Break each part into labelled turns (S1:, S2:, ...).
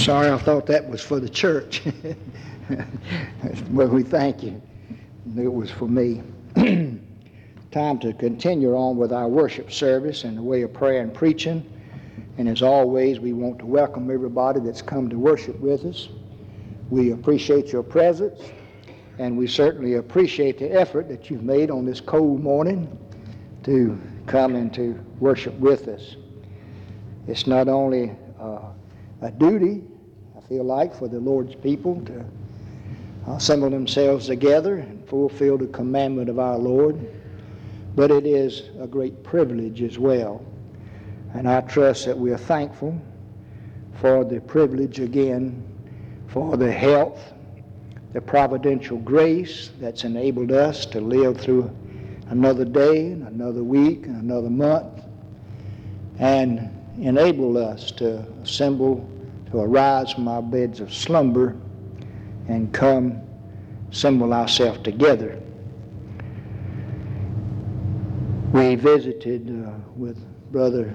S1: sorry, I thought that was for the church. Well, we thank you. It was for me. Time to continue on with our worship service in the way of prayer and preaching. And as always, we want to welcome everybody that's come to worship with us. We appreciate your presence, and we certainly appreciate the effort that you've made on this cold morning to come and to worship with us. It's not only a duty, I feel like, for the Lord's people to assemble themselves together and fulfill the commandment of our Lord, but it is a great privilege as well. And I trust that we are thankful for the privilege again, for the health, the providential grace that's enabled us to live through another day, and another week, and another month, and enable us to assemble, to arise from our beds of slumber and come assemble ourselves together. We visited with Brother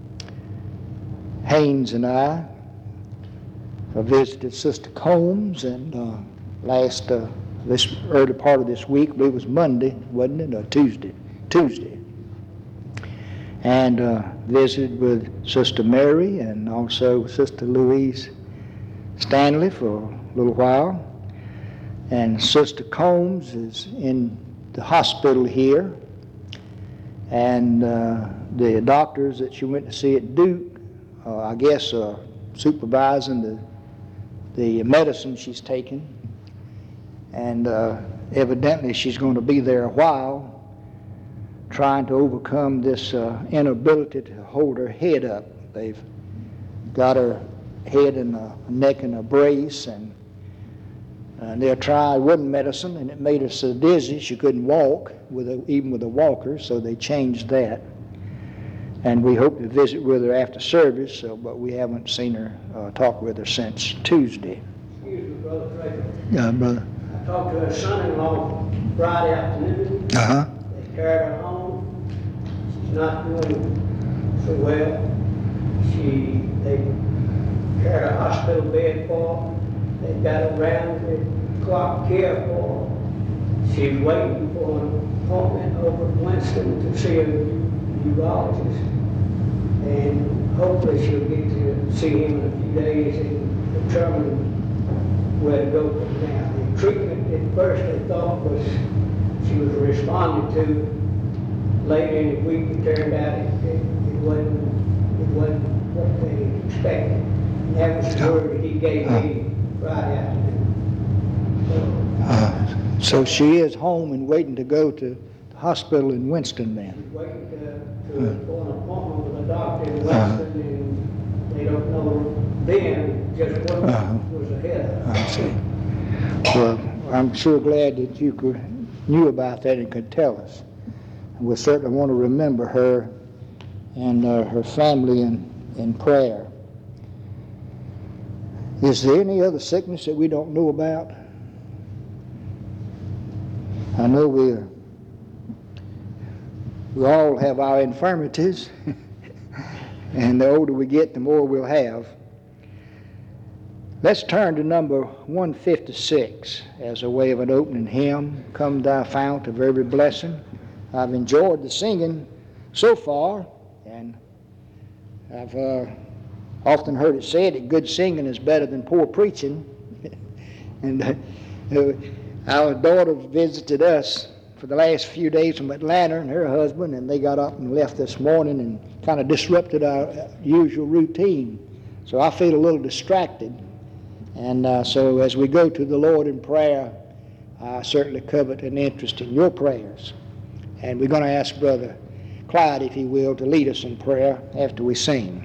S1: Haynes and I visited Sister Combs, and this early part of this week, I believe it was Monday, wasn't it, or Tuesday, and visited with Sister Mary and also Sister Louise Stanley for a little while. And Sister Combs is in the hospital here, and the doctors that she went to see at Duke, I guess supervising the medicine she's taking, and evidently she's going to be there a while trying to overcome this inability to hold her head up. They've got her head and neck in a brace, and they tried one medicine, and it made her so dizzy she couldn't walk, even with a walker, so they changed that. And we hope to visit with her after service, but we haven't seen her, talk with her since Tuesday.
S2: Excuse me, Brother Fraser.
S1: Yeah, brother.
S2: I talked to her son-in-law Friday afternoon. They carried her home. She's not doing so well. They carried a hospital bed for her. They got around the clock care for her. She's waiting for an appointment over at Winston to see a urologist. And hopefully she'll get to see him in a few days and determine where to go from now. The treatment at first they thought she was responding to. Later in the week it turned out it wasn't what they expected. And that was the word that he gave me Friday afternoon.
S1: So she is home and waiting to go to the hospital in Winston then?
S2: She's waiting for an appointment with a doctor in Winston, and they don't know then just what was ahead of her.
S1: I see. Well, I'm sure glad that you knew about that and could tell us. And we certainly want to remember her and her family in prayer. Is there any other sickness that we don't know about? I know we all have our infirmities, and the older we get, the more we'll have. Let's turn to number 156 as a way of an opening hymn, Come Thou Fount of Every Blessing. I've enjoyed the singing so far, and I've often heard it said that good singing is better than poor preaching. And our daughter visited us for the last few days from Atlanta, and her husband, and they got up and left this morning and kind of disrupted our usual routine. So I feel a little distracted. And so as we go to the Lord in prayer, I certainly covet an interest in your prayers. And we're going to ask Brother Clyde, if he will, to lead us in prayer after we sing.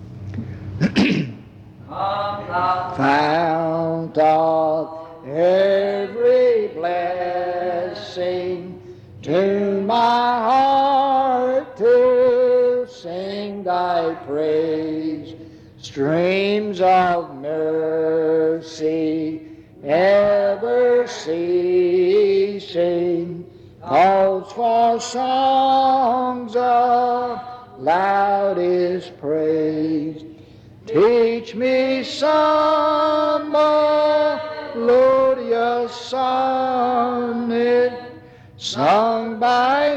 S1: Fount of every blessing, tune my heart to sing thy praise. Streams of mercy ever ceasing, calls for songs of loudest praise. Teach me some melodious sonnet sung by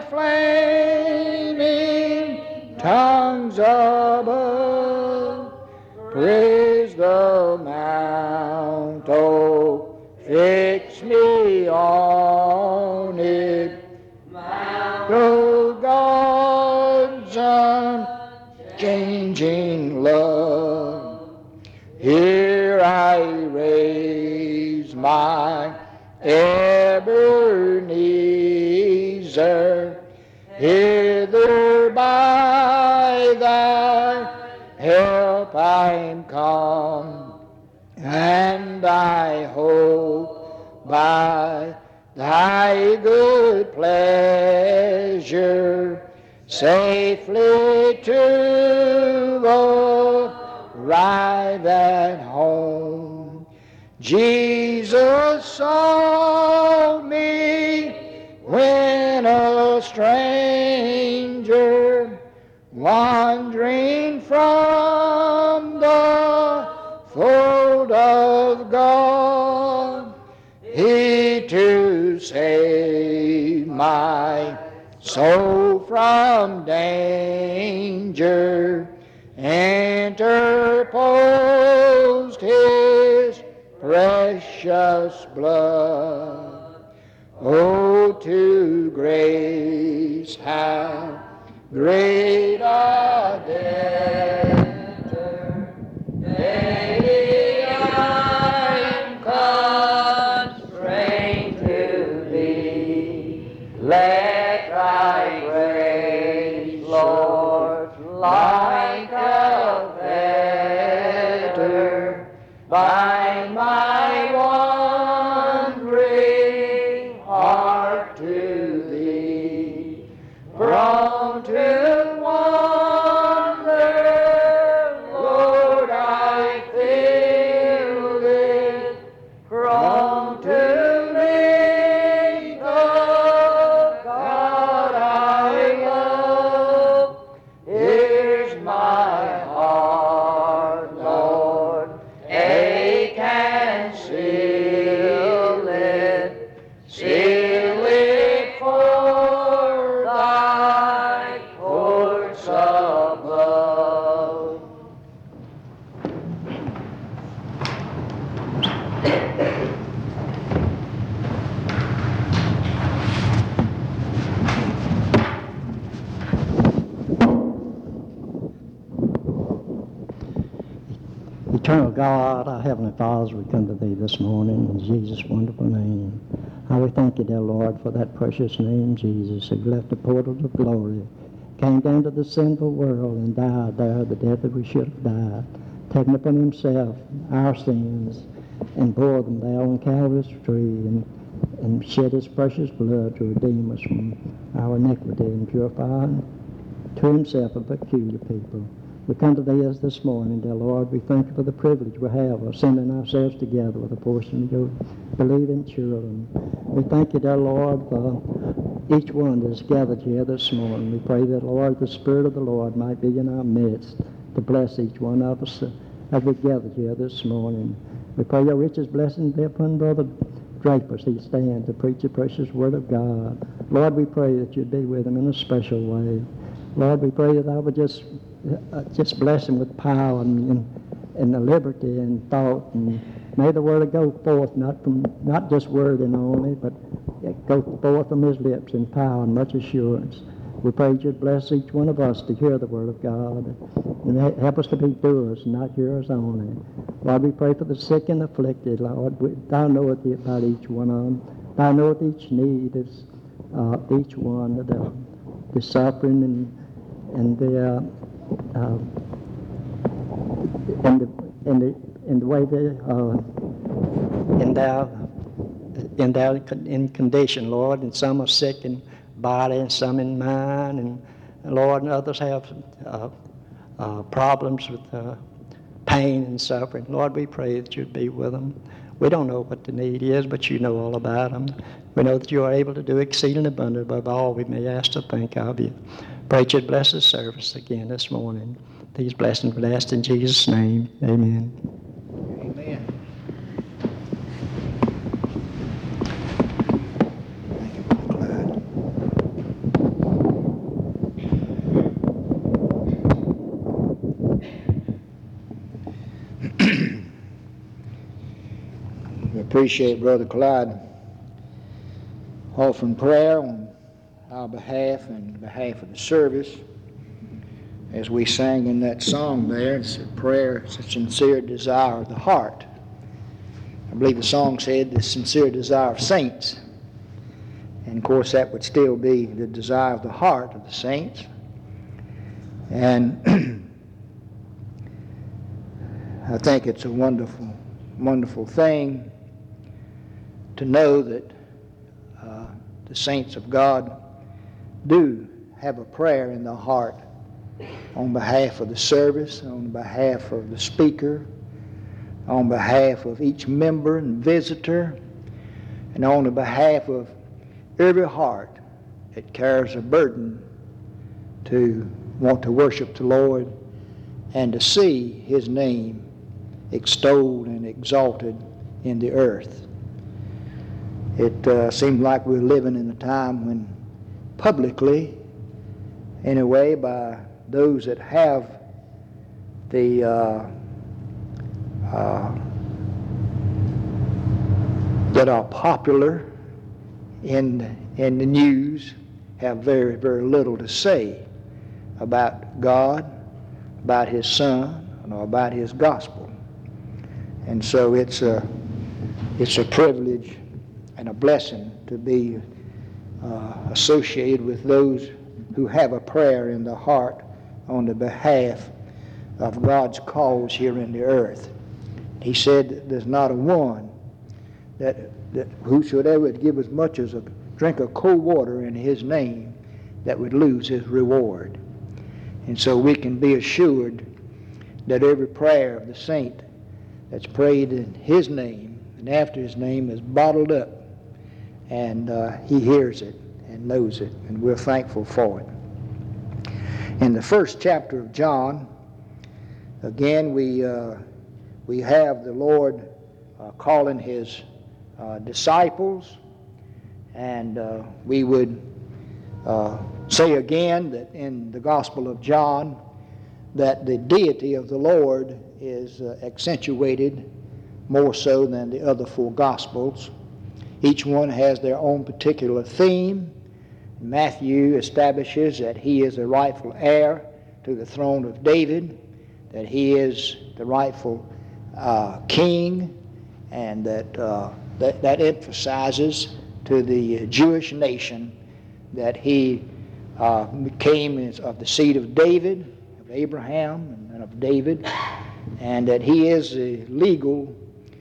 S1: flaming tongues above. Praise the mount, oh, fix me on it. Mount, oh, God's unchanging love. Here I raise my Ebenezer, hither by thy help I'm come, and I hope by thy good pleasure safely to arrive at home. Jesus saw me when a stranger, wandering from the fold of God. He to save my soul from danger interposed his precious blood. Oh, to grace how great a debtor daily I'm constrained to thee. Let thy grace, Lord, like a fetter, bind my wandering heart to thee. Prone to wander, Lord, I feel it. Prone to leave the God I love. Here's my heart, Lord, ache and seal it for thy courts above.
S3: Eternal God, our Heavenly Father, we come to Thee this morning in Jesus' wonderful name. How we thank You, dear Lord, for that precious name, Jesus, who left the portals of glory, came down to the sinful world and died there the death that we should have died, taking upon Himself our sins and bore them there on Calvary's tree and shed His precious blood to redeem us from our iniquity and purify to Himself a peculiar people. We come to Thee as this morning, dear Lord. We thank You for the privilege we have of sending ourselves together with a portion of Your believing children. We thank You, dear Lord, for each one that is gathered here this morning. We pray that, Lord, the Spirit of the Lord might be in our midst to bless each one of us as we gather here this morning. We pray Your richest blessing be upon Brother Draper as he stands to preach the precious Word of God. Lord, we pray that You'd be with him in a special way. Lord, we pray that Thou would just bless him with power and the liberty and thought, and may the word go forth not just wording only, but go forth from his lips in power and much assurance. We pray You'd bless each one of us to hear the word of God and help us to be doers, not hearers only. Lord, we pray for the sick and afflicted. Lord, Thou knowest about each one of them. Thou knowest each need is each one of the suffering and the way they in condition, Lord, and some are sick in body and some in mind, and Lord, and others have problems with pain and suffering. Lord, we pray that You'd be with them. We don't know what the need is, but You know all about them. We know that You are able to do exceeding abundant above all we may ask to think of You. Pray You'd bless this service again this morning. These blessings we ask in Jesus' name. Amen.
S1: Amen. We appreciate Brother Clyde offering prayer on our behalf and behalf of the service. As we sang in that song there, it's a prayer, it's a sincere desire of the heart. I believe the song said the sincere desire of saints. And of course that would still be the desire of the heart of the saints. And I think it's a wonderful, wonderful thing to know that the saints of God do have a prayer in their heart on behalf of the service, on behalf of the speaker, on behalf of each member and visitor, and on the behalf of every heart that carries a burden to want to worship the Lord and to see His name extolled and exalted in the earth. It seems like we're living in a time when publicly, in a way, by those that have the that are popular in the news, have very, very little to say about God, about His Son, or about His gospel. And so it's a privilege and a blessing to be associated with those who have a prayer in their heart on the behalf of God's cause here in the earth. He said that there's not a one that whosoever would give as much as a drink of cold water in His name that would lose his reward. And so we can be assured that every prayer of the saint that's prayed in His name and after His name is bottled up, and He hears it and knows it, and we're thankful for it. In the first chapter of John, again, we have the Lord calling His disciples, and we would say again that in the Gospel of John that the deity of the Lord is accentuated more so than the other four Gospels. Each one has their own particular theme. Matthew establishes that He is the rightful heir to the throne of David, that He is the rightful king, and that emphasizes to the Jewish nation that He came of the seed of David, of Abraham and of David, and that He is the legal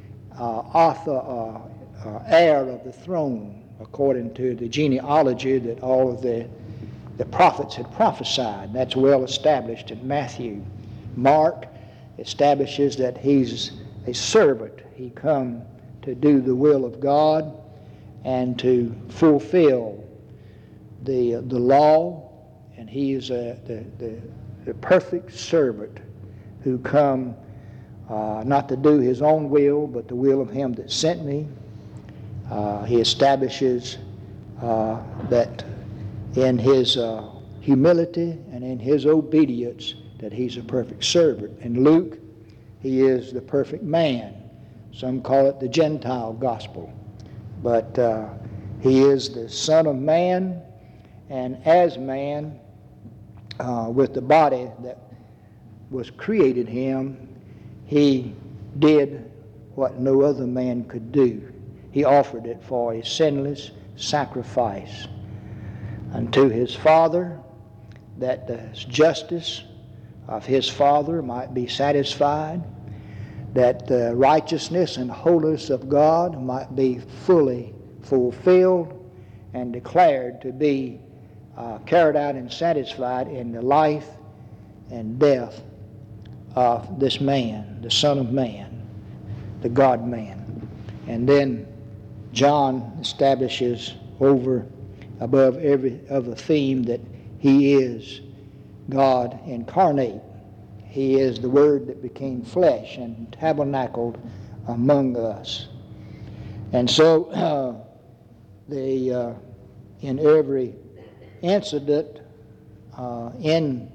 S1: heir of the throne according to the genealogy that all of the prophets had prophesied. That's well established in Matthew. Mark establishes that He's a servant. He come to do the will of God and to fulfill the law, and He is the perfect servant who come not to do His own will, but the will of Him that sent me. He establishes that in His humility and in His obedience that He's a perfect servant. In Luke, He is the perfect man. Some call it the Gentile gospel. But He is the Son of Man, and as man, with the body that was created Him, He did what no other man could do. He offered it for a sinless sacrifice unto His Father, that the justice of His Father might be satisfied, that the righteousness and holiness of God might be fully fulfilled and declared to be carried out and satisfied in the life and death of this man, the Son of Man, the God-man. And then John establishes above every other theme that He is God incarnate. He is the Word that became flesh and tabernacled among us. And so in every incident in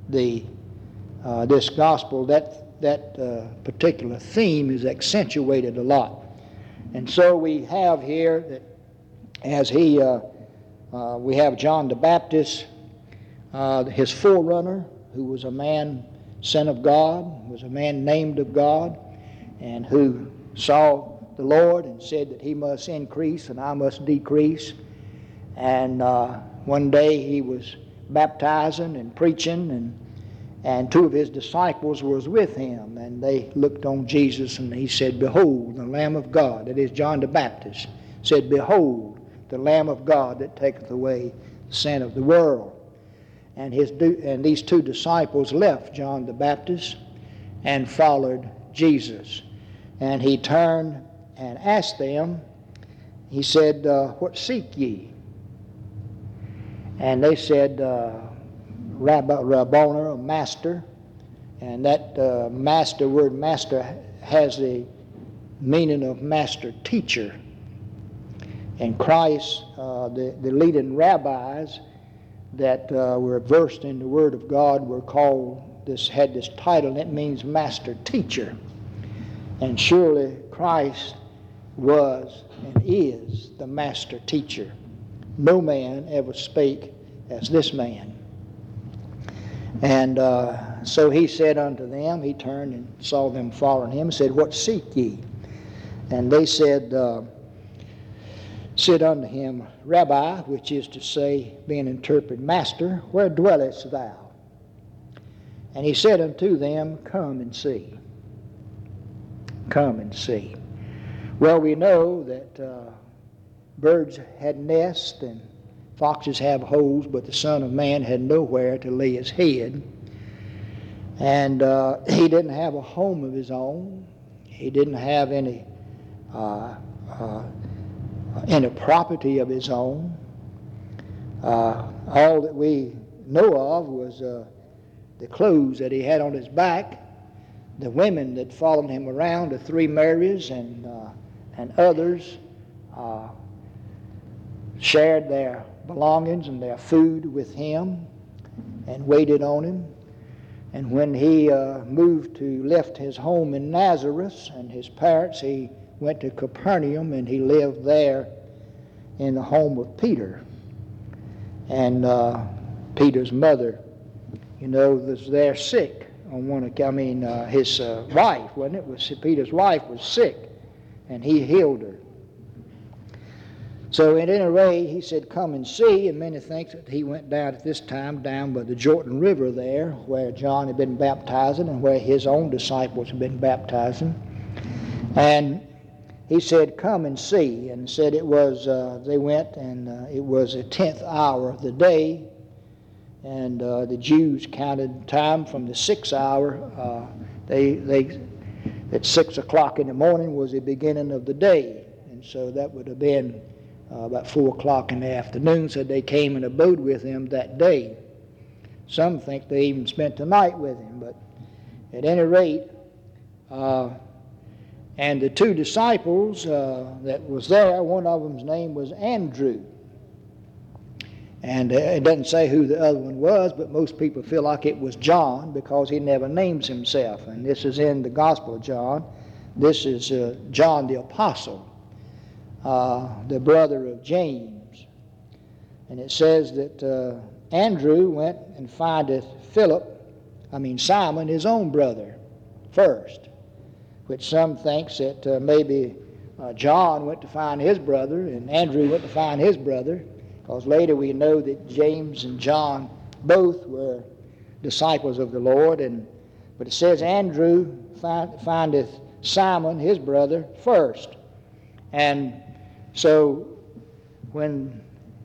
S1: this gospel, that particular theme is accentuated a lot. And so we have here that as we have John the Baptist, his forerunner, who was a man sent of God, was a man named of God, and who saw the Lord and said that he must increase and I must decrease. And one day he was baptizing and preaching, and two of his disciples was with him, and they looked on Jesus, and he said, "Behold, the Lamb of God," that is John the Baptist, said, "Behold, the Lamb of God that taketh away the sin of the world." And these two disciples left John the Baptist and followed Jesus. And he turned and asked them, he said, "What seek ye?" And they said, Rabboni, or master. And that word master has the meaning of master teacher. And Christ, the leading rabbis that were versed in the Word of God had this title, and it means master teacher. And surely Christ was and is the master teacher. No man ever spake as this man. And so he said unto them, he turned and saw them following him, and said, "What seek ye?" And they said unto him, "Rabbi," which is to say, being interpreted, "Master, where dwellest thou?" And he said unto them, "Come and see." Come and see. Well, we know that birds had nests and foxes have holes, but the Son of Man had nowhere to lay his head. And he didn't have a home of his own. He didn't have any property of his own. All that we know of was the clothes that he had on his back, the women that followed him around, the three Marys and others, shared their belongings and their food with him and waited on him. And when he left his home in Nazareth and his parents, he went to Capernaum, and he lived there in the home of Peter. And Peter's mother, was there sick on one account. His wife, wasn't it? Peter's wife was sick, and he healed her. So at any rate, he said, "Come and see," and many think that he went down at this time down by the Jordan River there, where John had been baptizing and where his own disciples had been baptizing. And he said, "Come and see," and said it was, they went, and it was the 10th hour of the day, and the Jews counted time from the 6th hour. At 6 o'clock in the morning was the beginning of the day, and so that would have been about 4 o'clock in the afternoon, so they came and abode with him that day. Some think they even spent the night with him, but at any rate, and the two disciples that was there, one of them's name was Andrew. And it doesn't say who the other one was, but most people feel like it was John because he never names himself. And this is in the Gospel of John. This is John the Apostle, the brother of James. And it says that Andrew went and findeth Simon, his own brother, first, which some thinks that maybe John went to find his brother and Andrew went to find his brother, because later we know that James and John both were disciples of the Lord. But it says Andrew findeth Simon, his brother, first. And so when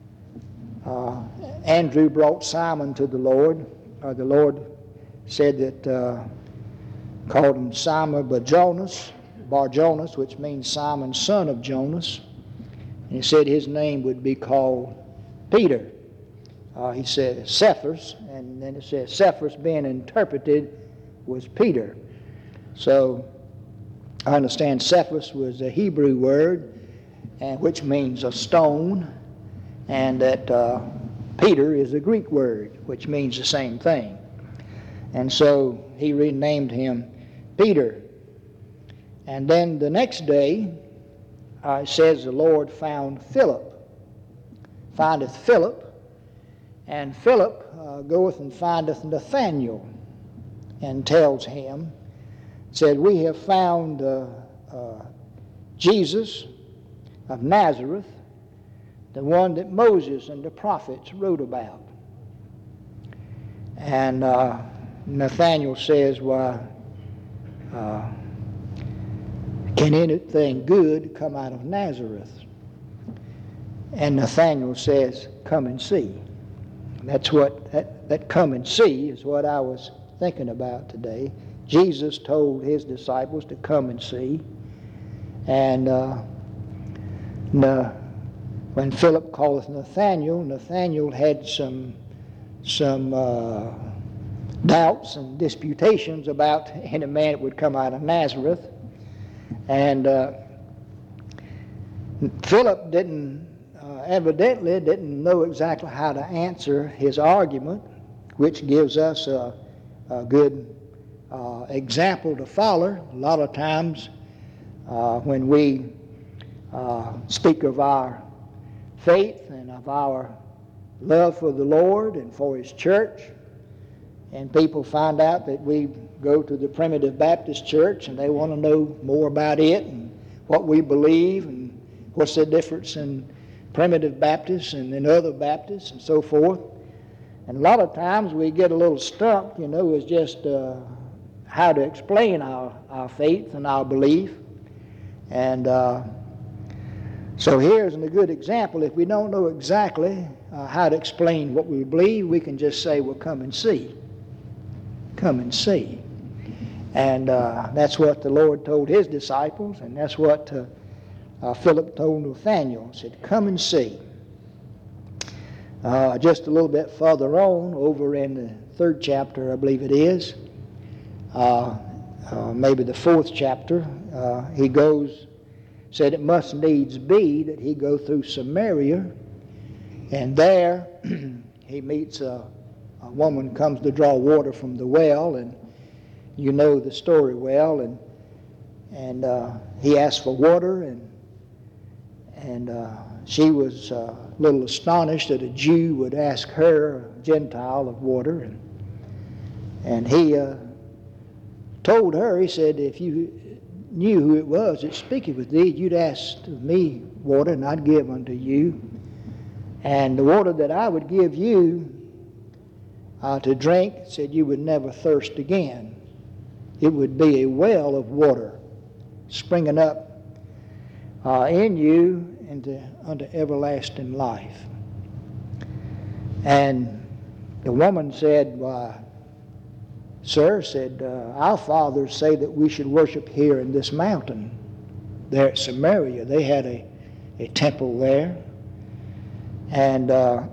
S1: Andrew brought Simon to the Lord said that called him Simon Bar-Jonas, which means Simon, son of Jonas. And he said his name would be called Peter. He said Cephas, and then it says Cephas being interpreted was Peter. So I understand Cephas was a Hebrew word, and which means a stone, and that Peter is a Greek word, which means the same thing. And so he renamed him Peter. And then the next day, it says the Lord findeth Philip, and Philip goeth and findeth Nathanael, and tells him, said, we have found Jesus of Nazareth, the one that Moses and the prophets wrote about. And Nathanael says, why, can anything good come out of Nazareth? And Nathanael says, come and see. And that's what, that come and see is what I was thinking about today. Jesus told his disciples to come and see. And when Philip calleth Nathanael, Nathanael had some doubts and disputations about any man that would come out of Nazareth. And Philip evidently didn't know exactly how to answer his argument, which gives us a good example to follow. A lot of times when we speak of our faith and of our love for the Lord and for His church, and people find out that we go to the Primitive Baptist Church and they want to know more about it and what we believe and what's the difference in Primitive Baptists and in other Baptists and so forth. And a lot of times we get a little stumped, as just how to explain our faith and our belief. And so here's a good example. If we don't know exactly how to explain what we believe, we can just say, well, come and see. Come and see. And that's what the Lord told his disciples, and that's what Philip told Nathanael. He said, come and see. Just a little bit further on, over in the 3rd chapter, I believe it is, maybe the 4th chapter, he said it must needs be that he go through Samaria, and there he meets a woman comes to draw water from the well, and you know the story well, and he asked for water, and she was a little astonished that a Jew would ask her, a Gentile, of water, and he told her, he said, if you knew who it was that speaketh with thee, you'd ask of me water, and I'd give unto you. And the water that I would give you to drink, said, you would never thirst again. It would be a well of water springing up in you unto everlasting life. And the woman said, why, sir, said, our fathers say that we should worship here in this mountain. There at Samaria, they had a temple there. And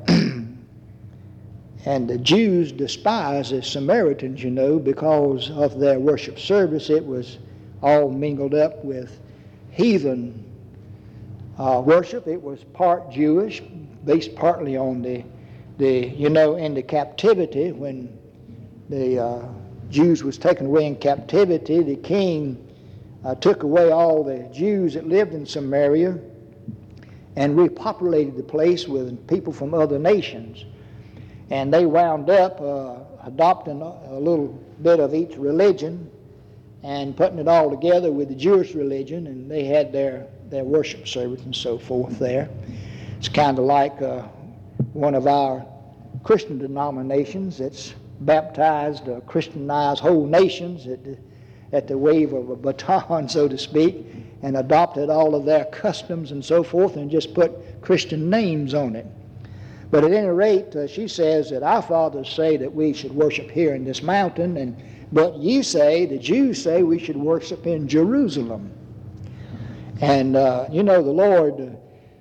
S1: and the Jews despised the Samaritans, because of their worship service. It was all mingled up with heathen worship. It was part Jewish, based partly on in the captivity, when the Jews was taken away in captivity, the king took away all the Jews that lived in Samaria and repopulated the place with people from other nations. And they wound up adopting a little bit of each religion and putting it all together with the Jewish religion, and they had their worship service and so forth there. It's kind of like one of our Christian denominations that's baptized, Christianized whole nations at the wave of a baton, so to speak, and adopted all of their customs and so forth and just put Christian names on it. But at any rate, she says that our fathers say that we should worship here in this mountain, but the Jews say we should worship in Jerusalem. And the Lord,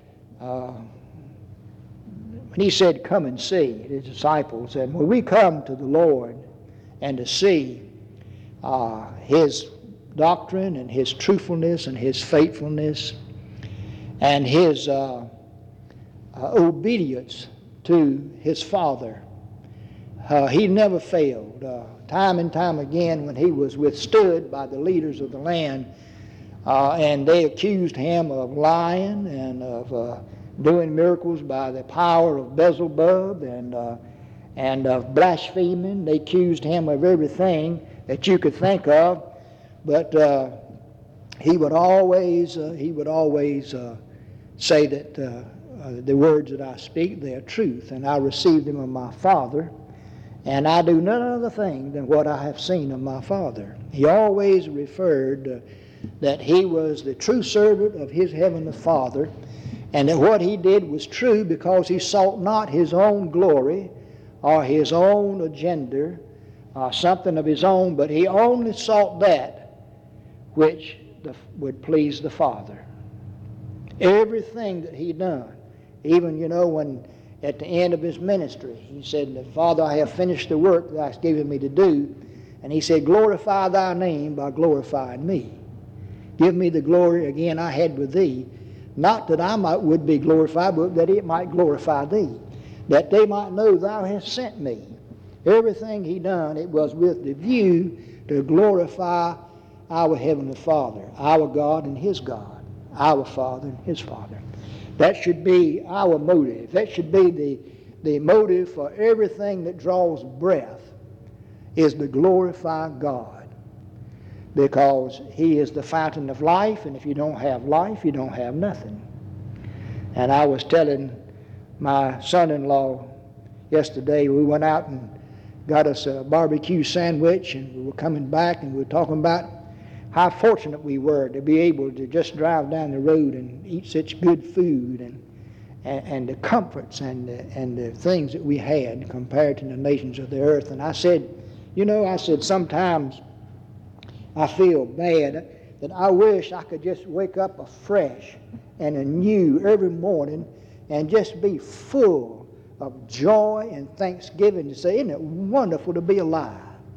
S1: when he said, come and see, his disciples, and when we come to the Lord and to see, his doctrine and his truthfulness and his faithfulness and his obedience to his father. He never failed. Time and time again, when he was withstood by the leaders of the land, and they accused him of lying and of doing miracles by the power of Beelzebub and of blaspheming. They accused him of everything that you could think of, but he would always say that the words that I speak, they are truth, and I received them of my Father, and I do none other thing than what I have seen of my Father. He always referred that he was the true servant of his heavenly Father, and that what he did was true because he sought not his own glory or his own agenda or something of his own, but he only sought that which would please the Father. Everything that he done, even, when at the end of his ministry, he said, Father, I have finished the work that thou hast given me to do. And he said, glorify thy name by glorifying me. Give me the glory again I had with thee, not that I would be glorified, but that it might glorify thee, that they might know thou hast sent me. Everything he done, it was with the view to glorify our Heavenly Father, our God and his God, our Father and his Father. That should be our motive. That should be the motive for everything that draws breath, is to glorify God, because he is the fountain of life, and if you don't have life, you don't have nothing. And I was telling my son-in-law yesterday, we went out and got us a barbecue sandwich, and we were coming back and we were talking about how fortunate we were to be able to just drive down the road and eat such good food, and the comforts and the things that we had compared to the nations of the earth. And I said, sometimes I feel bad that I wish I could just wake up afresh and anew every morning and just be full of joy and thanksgiving to say, isn't it wonderful to be alive?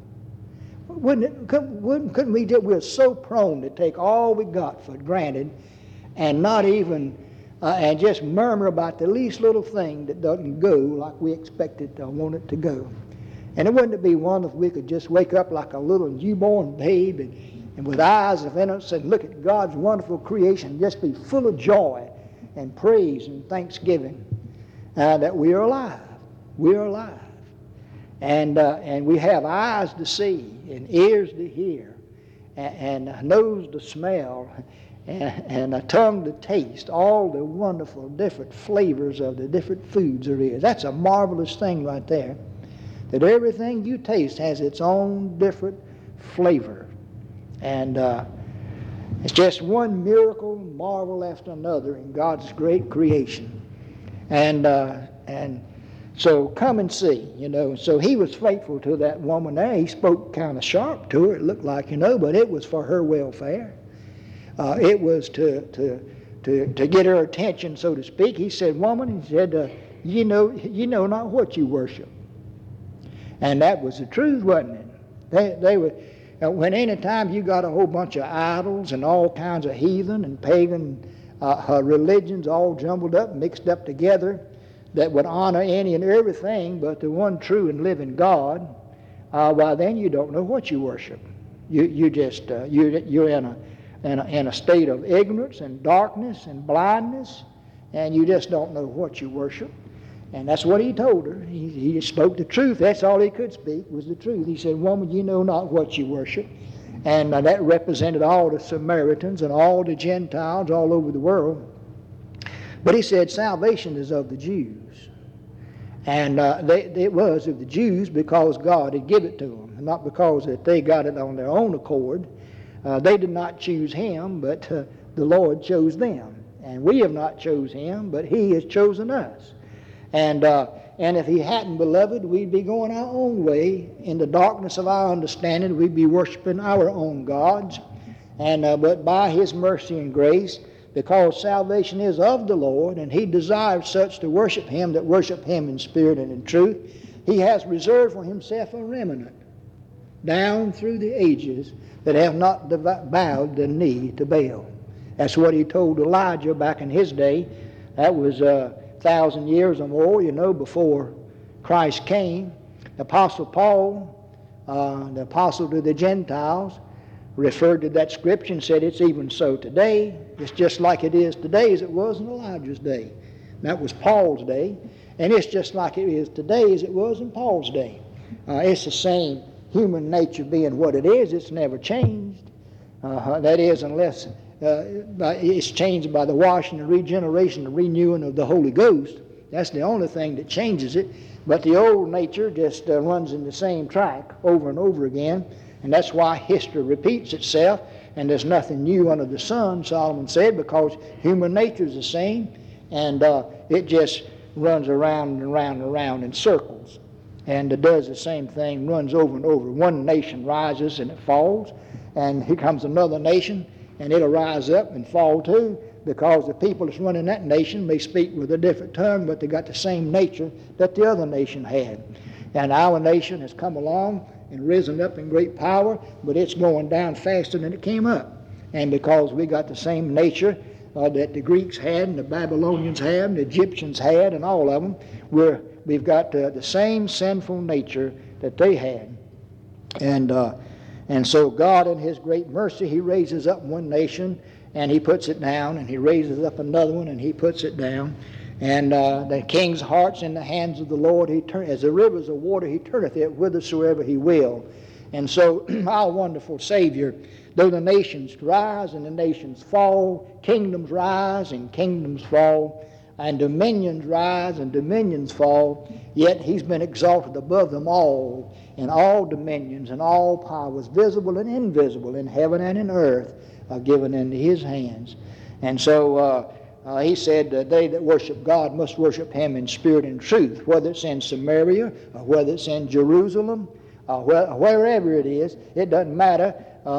S1: Couldn't we just, we're so prone to take all we got for granted and not even, and just murmur about the least little thing that doesn't go like we expect it or want it to go. And wouldn't it be wonderful if we could just wake up like a little newborn babe and with eyes of innocence and look at God's wonderful creation and just be full of joy and praise and thanksgiving that we are alive. We are alive. And we have eyes to see and ears to hear and a nose to smell and a tongue to taste all the wonderful different flavors of the different foods there is. That's a marvelous thing right there, that everything you taste has its own different flavor. And it's just one miracle, marvel after another in God's great creation. And so come and see, So he was faithful to that woman there. He spoke kind of sharp to her, it looked like, but it was for her welfare. It was to get her attention, so to speak. He said, woman, he said, you know not what you worship. And that was the truth, wasn't it? They were, when any time you got a whole bunch of idols and all kinds of heathen and pagan religions all jumbled up, mixed up together, that would honor any and everything but the one true and living God, well, then you don't know what you worship. You're in a state of ignorance and darkness and blindness, and you just don't know what you worship. And that's what he told her. He spoke the truth. That's all he could speak was the truth. He said, woman, you know not what you worship. And that represented all the Samaritans and all the Gentiles all over the world. But he said salvation is of the Jews. And it was of the Jews because God had given it to them, not because that they got it on their own accord. They did not choose him, but the Lord chose them. And we have not chose him, but he has chosen us. And if he hadn't, beloved, we'd be going our own way. In the darkness of our understanding, we'd be worshiping our own gods. But by his mercy and grace, because salvation is of the Lord, and he desires such to worship him that worship him in spirit and in truth, he has reserved for himself a remnant down through the ages that have not bowed the knee to Baal. That's what he told Elijah back in his day. That was 1,000 years or more, before Christ came. The Apostle Paul, the apostle to the Gentiles, referred to that scripture and said it's even so today. It's just like it is today as it was in Elijah's day. That was Paul's day. And it's just like it is today as it was in Paul's day. It's the same human nature being what it is. It's never changed. That is, unless it's changed by the washing, the regeneration, the renewing of the Holy Ghost. That's the only thing that changes it. But the old nature just runs in the same track over and over again. And that's why history repeats itself. And there's nothing new under the sun, Solomon said, because human nature is the same. And it just runs around and around and around in circles. And it does the same thing, runs over and over. One nation rises and it falls. And here comes another nation, and it'll rise up and fall too, because the people that's running that nation may speak with a different tongue, but they got the same nature that the other nation had. And our nation has come along and risen up in great power, but it's going down faster than it came up. And because we got the same nature that the Greeks had, and the Babylonians had, and the Egyptians had, and all of them, we've got the same sinful nature that they had. And so God, in His great mercy, He raises up one nation, and He puts it down, and He raises up another one, and He puts it down. And the king's heart's in the hands of the Lord. As the rivers of water, He turneth it whithersoever He will. And so our wonderful Savior, though the nations rise and the nations fall, kingdoms rise and kingdoms fall, and dominions rise and dominions fall, yet He's been exalted above them all, and all dominions and all powers, visible and invisible, in heaven and in earth, are given into His hands. And so He said they that worship God must worship Him in spirit and truth, whether it's in Samaria or whether it's in Jerusalem, wherever it is, it doesn't matter.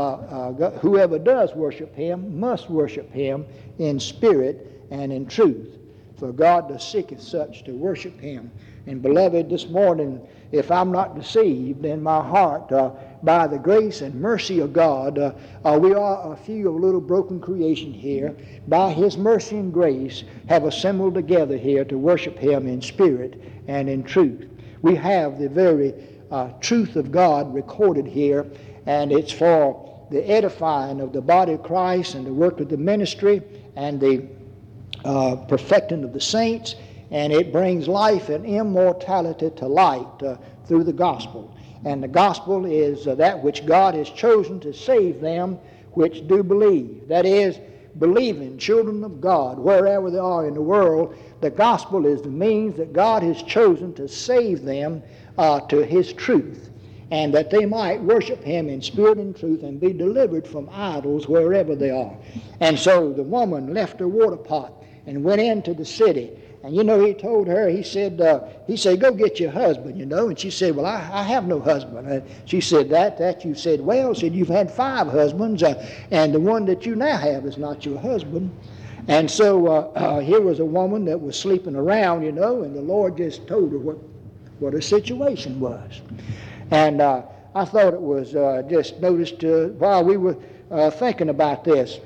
S1: Whoever does worship Him must worship Him in spirit and in truth. For God does seeketh such to worship Him. And beloved, this morning, if I'm not deceived in my heart, by the grace and mercy of God, we are a few little broken creation here, by His mercy and grace, have assembled together here to worship Him in spirit and in truth. We have the very truth of God recorded here, and it's for the edifying of the body of Christ and the work of the ministry and the perfecting of the saints, and it brings life and immortality to light through the gospel. And the gospel is that which God has chosen to save them which do believe. That is, believing children of God, wherever they are in the world. The gospel is the means that God has chosen to save them to His truth, and that they might worship Him in spirit and truth and be delivered from idols wherever they are. And so the woman left her water pot and went into the city. And He told her, he said, go get your husband, And she said, well, I have no husband. And she said, that you said, well, said, you've had 5 husbands, and the one that you now have is not your husband. And so here was a woman that was sleeping around, and the Lord just told her what her situation was. And I thought it was just noticed while we were thinking about this,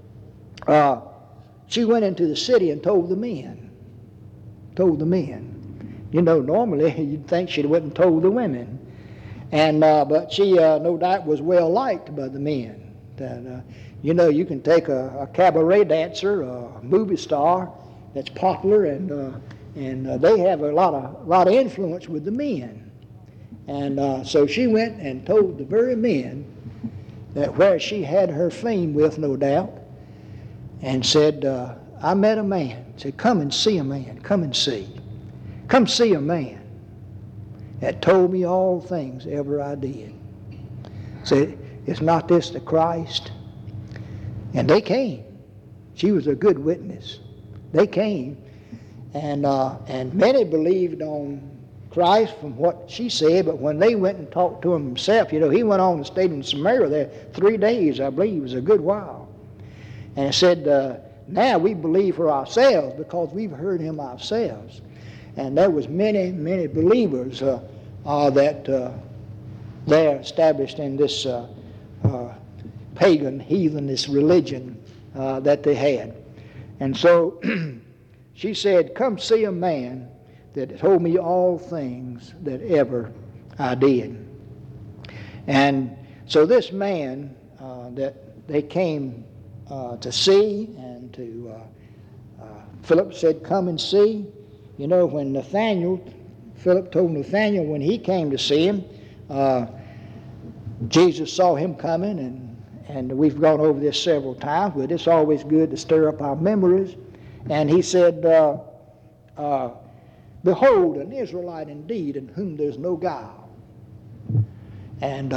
S1: she went into the city and told the men. Normally you'd think she wouldn't told the women. And but she no doubt was well liked by the men. That you can take a cabaret dancer, a movie star that's popular, and they have a lot of influence with the men. And so she went and told the very men that where she had her fame with, no doubt, and said, I met a man. Said, come and see a man. Come and see. Come see a man that told me all things ever I did. Said, is not this the Christ? And they came. She was a good witness. They came, and many believed on Christ from what she said, but when they went and talked to him himself, he went on and stayed in Samaria there 3 days, I believe. It was a good while. And it said, now we believe for ourselves because we've heard him ourselves. And there was many, many believers that there established in this pagan, heathenist religion that they had. And so she said, come see a man that told me all things that ever I did. And so this man that they came to see, and to Philip said, come and see. You know, when Philip told Nathanael when he came to see him, Jesus saw him coming, and we've gone over this several times, but it's always good to stir up our memories. And he said, behold, an Israelite indeed, in whom there's no guile. And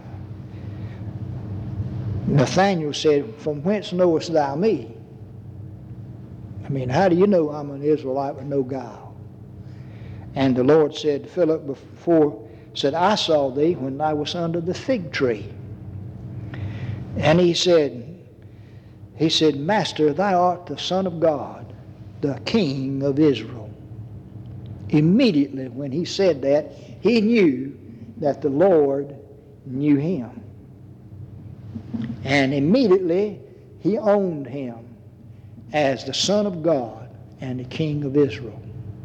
S1: Nathanael said, from whence knowest thou me? I mean, how do you know I'm an Israelite with no guile? And the Lord said to Philip before, said, I saw thee when I was under the fig tree. And he said, Master, thou art the Son of God, the King of Israel. Immediately when he said that, he knew that the Lord knew him. And immediately he owned him as the Son of God and the King of Israel.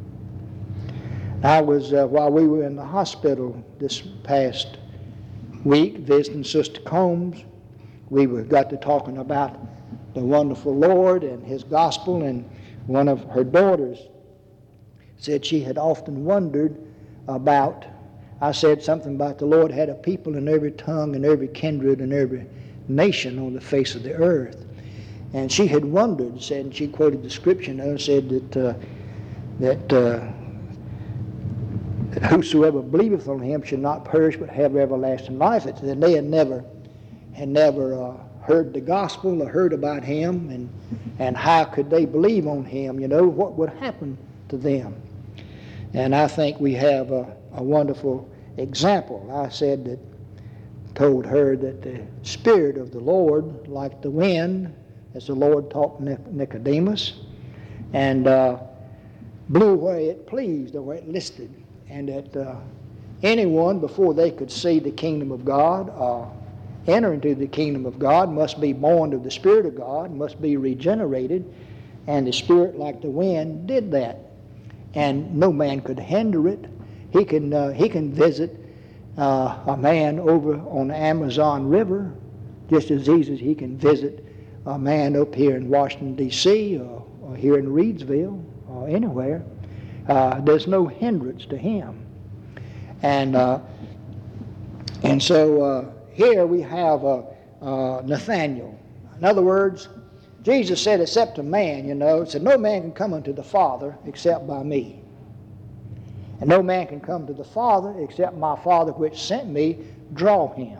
S1: I was, while we were in the hospital this past week, visiting Sister Combs, we got to talking about the wonderful Lord and His gospel, and one of her daughters said she had often wondered about, I said something about the Lord had a people in every tongue and every kindred and every nation on the face of the earth. And she had wondered, said, she quoted the scripture and said that whosoever believeth on him should not perish but have everlasting life. And they had never heard the gospel or heard about him, and how could they believe on him? You know, what would happen to them? And I think we have a wonderful example. I said that, told her that the Spirit of the Lord, like the wind, as the Lord taught Nicodemus, and blew where it pleased or where it listed, and that anyone, before they could see the kingdom of God or enter into the kingdom of God, must be born of the Spirit of God, must be regenerated, and the Spirit, like the wind, did that. And no man could hinder it. He can visit a man over on the Amazon River just as easy as he can visit a man up here in Washington, D.C., or here in Reidsville, or anywhere. There's no hindrance to him. And so here we have Nathanael. In other words, Jesus said, except a man, said, no man can come unto the Father except by me. And no man can come to the Father except my Father which sent me draw him.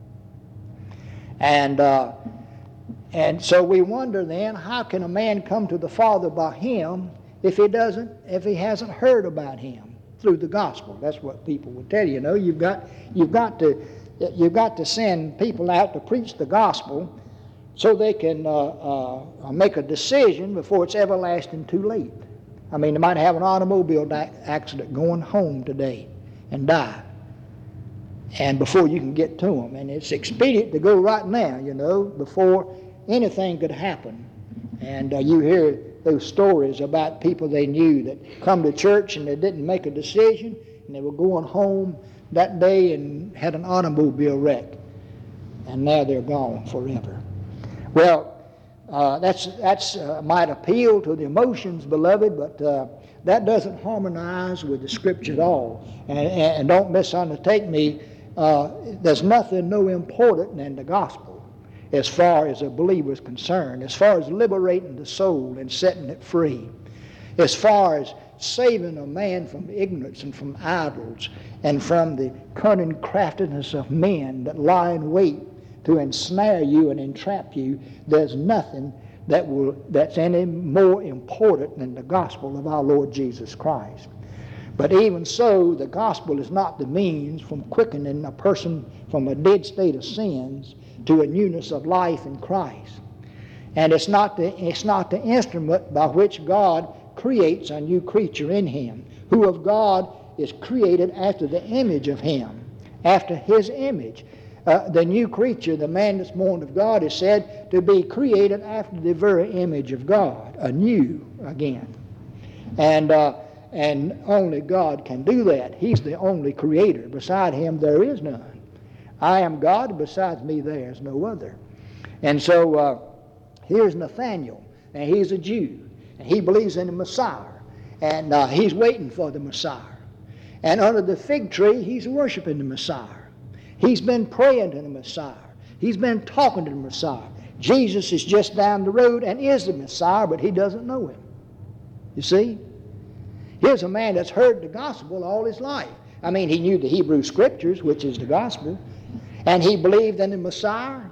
S1: And so we wonder then, how can a man come to the Father by him if he hasn't heard about him through the gospel? That's what people will tell you. You've got to send people out to preach the gospel so they can make a decision before it's everlasting too late. I mean, they might have an automobile accident going home today and die, and before you can get to them. And it's expedient to go right now, before anything could happen. And you hear those stories about people they knew that come to church and they didn't make a decision, and they were going home that day and had an automobile wreck, and now they're gone forever. Well, that's might appeal to the emotions, beloved, but that doesn't harmonize with the Scripture at all. And don't misundertake me. There's nothing no important than the gospel as far as a believer is concerned, as far as liberating the soul and setting it free, as far as saving a man from ignorance and from idols and from the cunning craftiness of men that lie in wait to ensnare you and entrap you. There's nothing that's any more important than the gospel of our Lord Jesus Christ. But even so, the gospel is not the means from quickening a person from a dead state of sins to a newness of life in Christ. And it's not the instrument by which God creates a new creature in him, who of God is created after the image of him, after his image. The new creature, the man that's born of God, is said to be created after the very image of God, anew again. And only God can do that. He's the only creator. Beside him there is none. I am God, besides me there is no other. And so here's Nathaniel, and he's a Jew, and he believes in the Messiah, and he's waiting for the Messiah. And under the fig tree, he's worshiping the Messiah. He's been praying to the Messiah. He's been talking to the Messiah. Jesus is just down the road and is the Messiah, but he doesn't know him. You see? Here's a man that's heard the gospel all his life. I mean, he knew the Hebrew Scriptures, which is the gospel, and he believed in the Messiah,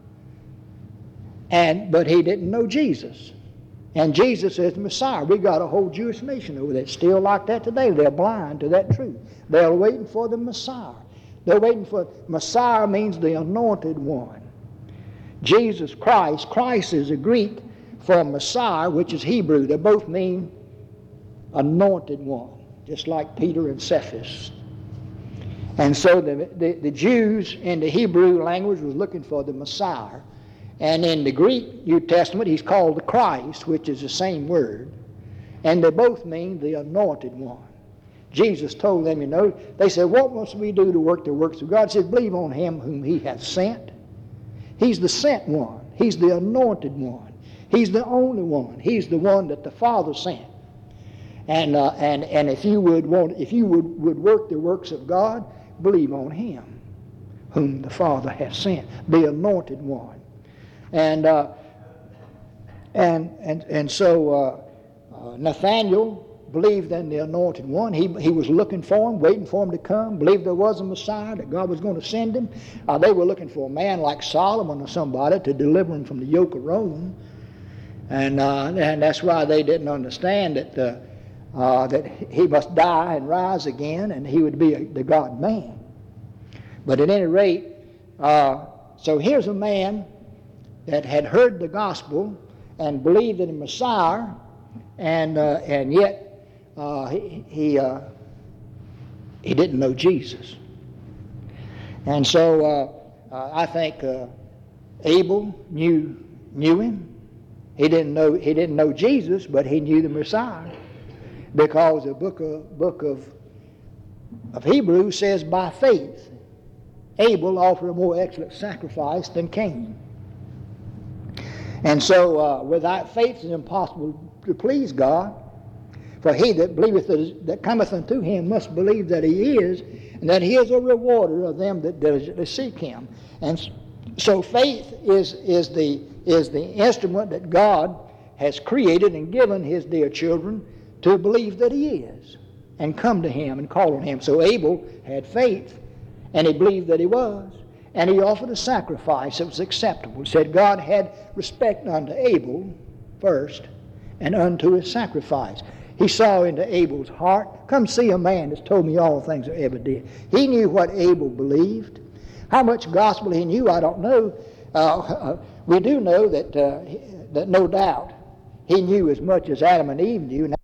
S1: but he didn't know Jesus. And Jesus is the Messiah. We got a whole Jewish nation over there still like that today. They're blind to that truth. They're waiting for the Messiah. They're waiting for Messiah means the anointed one. Jesus Christ. Christ is a Greek for Messiah, which is Hebrew. They both mean anointed one, just like Peter and Cephas. And so the Jews in the Hebrew language was looking for the Messiah. And in the Greek New Testament, he's called the Christ, which is the same word. And they both mean the anointed one. Jesus told them, they said, what must we do to work the works of God? He said, believe on him whom he hath sent. He's the sent one. He's the anointed one. He's the only one. He's the one that the Father sent. And if you would work the works of God, believe on him whom the Father hath sent, the anointed one. And so Nathaniel believed in the anointed one. He was looking for him, waiting for him to come, believed there was a Messiah, that God was going to send him. They were looking for a man like Solomon or somebody to deliver him from the yoke of Rome. And that's why they didn't understand that he must die and rise again, and he would be the God-man. But at any rate, so here's a man that had heard the gospel and believed in the Messiah, and yet he didn't know Jesus. And so I think Abel knew him. He didn't know Jesus, but he knew the Messiah, because the book of Hebrews says, by faith Abel offered a more excellent sacrifice than Cain. And so without faith it is impossible to please God. For he that believeth that cometh unto him must believe that he is, and that he is a rewarder of them that diligently seek him. And so faith is the instrument that God has created and given his dear children to believe that he is, and come to him and call on him. So Abel had faith, and he believed that he was, and he offered a sacrifice that was acceptable. He said God had respect unto Abel first, and unto his sacrifice. He saw into Abel's heart. Come see a man that's told me all the things I ever did. He knew what Abel believed. How much gospel he knew, I don't know. We do know that no doubt he knew as much as Adam and Eve knew.